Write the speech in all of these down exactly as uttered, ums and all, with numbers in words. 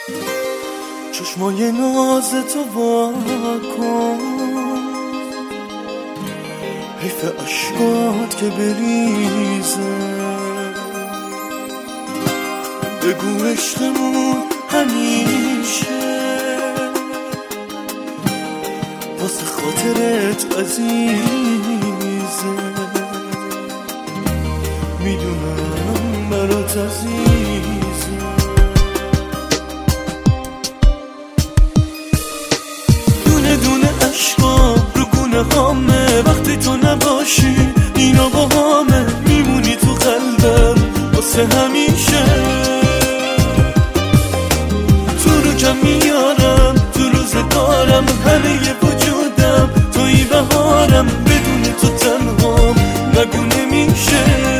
چشمای ناز تو وا کن، حیف اشکات که بریزه. بگو عشقمون همیشه واسه خاطرت عزیزه. میدونم برات عزیزه. دونه دونه اشکام رو گونه هامه، وقتی تو نباشی اینا با همه. میمونی تو قلبم واسه همیشه. تو رو کم میارم تو روزگارم، همه ی وجودم توی بهارم. بدون تو تنهام نگو نمیشه.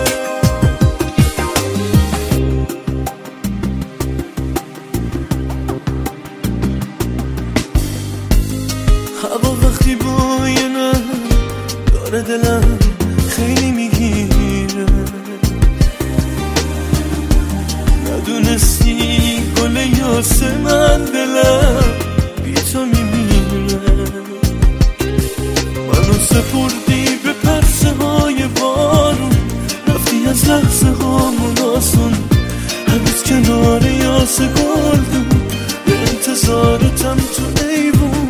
هوا وقتی بوی من داره دلم خیلی میگیره. ندونستی گل یاسه من دلم بی تو میمیره. منو سپردی به پرسه های بارون، رفتی از لحظه هامون آسون. هنوز کنار یاسه گلدون به انتظارتم تو ایوون.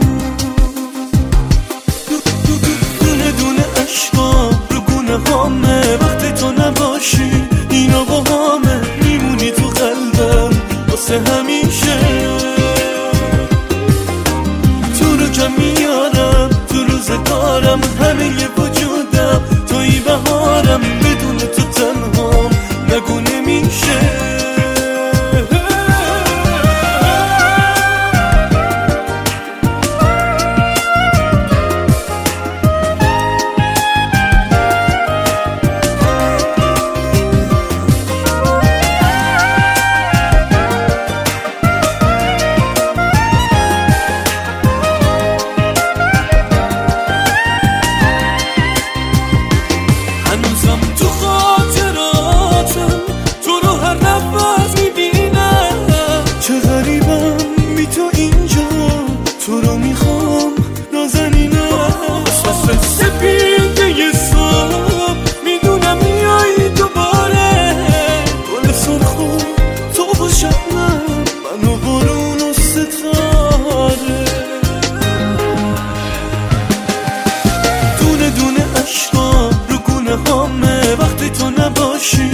دونه دونه اشکام رو گونه هامه، وقتی تو نباشی اینا با همه. میمونی تو قلبم واسه همیشه. تو رو کم میارم تو روزگارم، همه ی وجودم توی بهارم. بدون تو تنهام نگو نمیشه. تو خاطراتم تو رو هر نفس میبینم. چه غریبم بی تو اینجا، تو رو میخوام نازنینم. واسه سپیده ی صبح میدونم میایی دوباره. گل سرخو تو با شبنم، من و بارون و ستاره. دونه دونه اشکام رو گونه هامه، وقتی تو نباشی